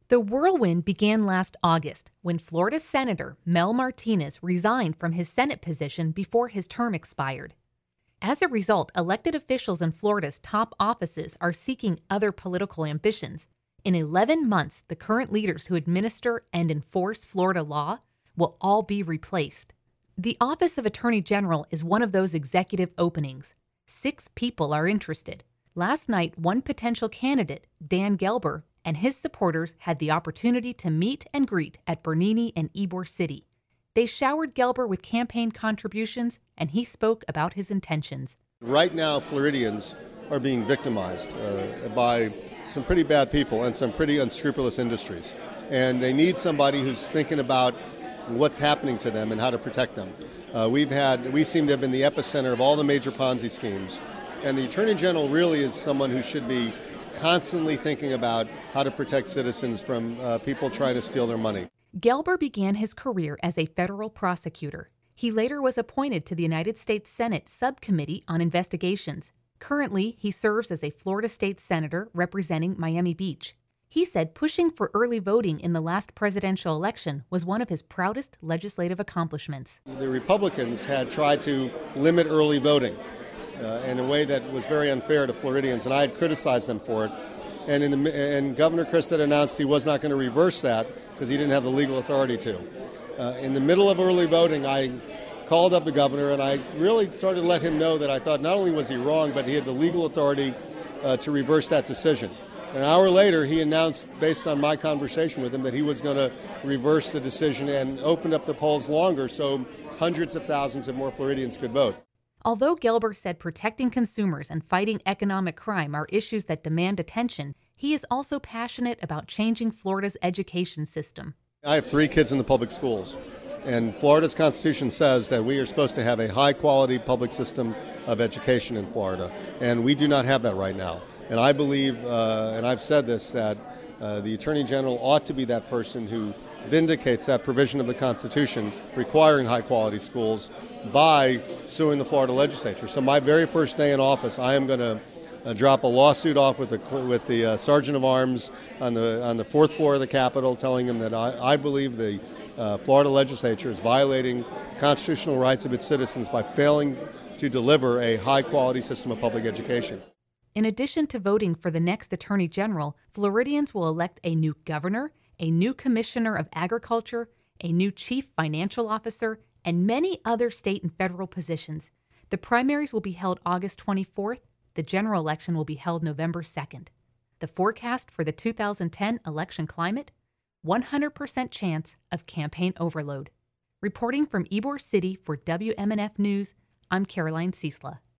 The whirlwind began last August when Florida Senator Mel Martinez resigned from his Senate position before his term expired. As a result, elected officials in Florida's top offices are seeking other political ambitions. In 11 months, the current leaders who administer and enforce Florida law will all be replaced. The Office of Attorney General is one of those executive openings. 6 people are interested. Last night, one potential candidate, Dan Gelber, and his supporters had the opportunity to meet and greet at Bernini and Ybor City. They showered Gelber with campaign contributions, and he spoke about his intentions. Right now, Floridians are being victimized by some pretty bad people and some pretty unscrupulous industries. And they need somebody who's thinking about what's happening to them and how to protect them. We seem to have been the epicenter of all the major Ponzi schemes. And the Attorney General really is someone who should be constantly thinking about how to protect citizens from people trying to steal their money. Gelber began his career as a federal prosecutor. He later was appointed to the United States Senate Subcommittee on Investigations. Currently, he serves as a Florida state senator representing Miami Beach. He said pushing for early voting in the last presidential election was one of his proudest legislative accomplishments. The Republicans had tried to limit early voting in a way that was very unfair to Floridians, and I had criticized them for it. And Governor Christie announced he was not going to reverse that because he didn't have the legal authority to. In the middle of early voting, I called up the governor, and I really started to let him know that I thought not only was he wrong, but he had the legal authority to reverse that decision. An hour later, he announced, based on my conversation with him, that he was going to reverse the decision and open up the polls longer so hundreds of thousands of more Floridians could vote. Although Gelber said protecting consumers and fighting economic crime are issues that demand attention, he is also passionate about changing Florida's education system. I have 3 kids in the public schools, and Florida's Constitution says that we are supposed to have a high-quality public system of education in Florida, and we do not have that right now. And I believe, and I've said this, that the Attorney General ought to be that person who vindicates that provision of the Constitution requiring high-quality schools by suing the Florida legislature. So my very first day in office, I am going to drop a lawsuit off with the Sergeant of Arms on the 4th floor of the Capitol, telling him that I believe the Florida legislature is violating constitutional rights of its citizens by failing to deliver a high-quality system of public education. In addition to voting for the next Attorney General, Floridians will elect a new governor, a new commissioner of agriculture, a new chief financial officer, and many other state and federal positions. The primaries will be held August 24th. The general election will be held November 2nd. The forecast for the 2010 election climate? 100% chance of campaign overload. Reporting from Ybor City for WMNF News, I'm Caroline Ciesla.